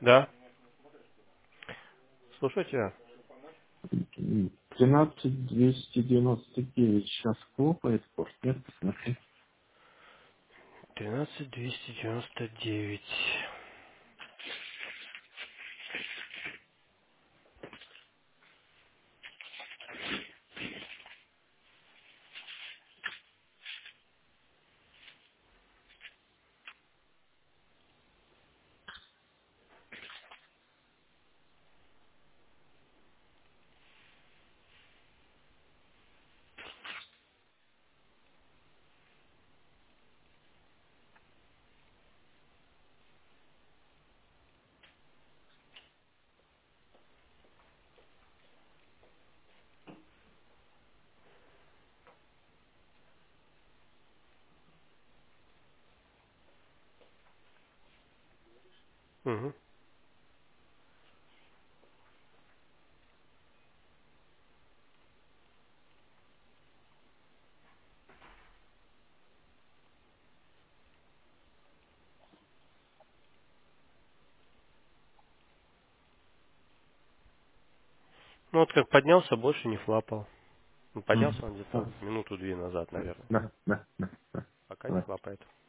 Да, слушаю тебя. 13299 сейчас хлопает, порт, нет, посмотри. 13299. Угу. Ну вот как поднялся, больше не флапал. Ну, поднялся Мгм. он где-то минуту-две назад, наверное. Да, да, да, да. Пока не Давай. флапает.